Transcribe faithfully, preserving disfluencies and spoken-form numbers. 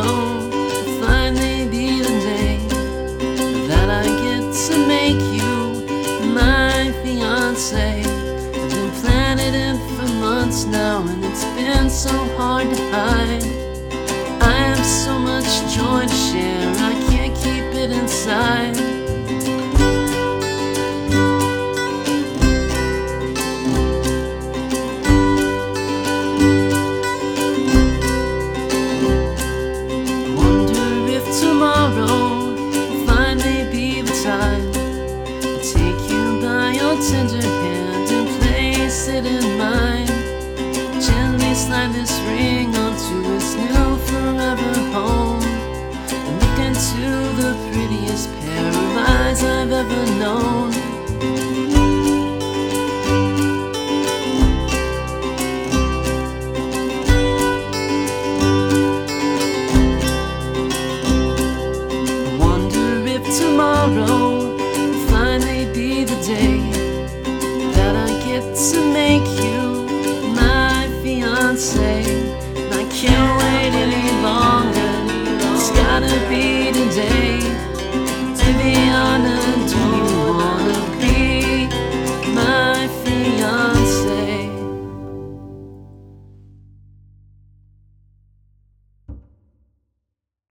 tomorrow will finally be the day that I get to make you my fiance. I've been planning it for months now, and it's been so hard to hide. I have so much joy to share, I can't keep it inside. Tomorrow will finally be the time to take you by your tender hand and place it in mine. Gently slide this ring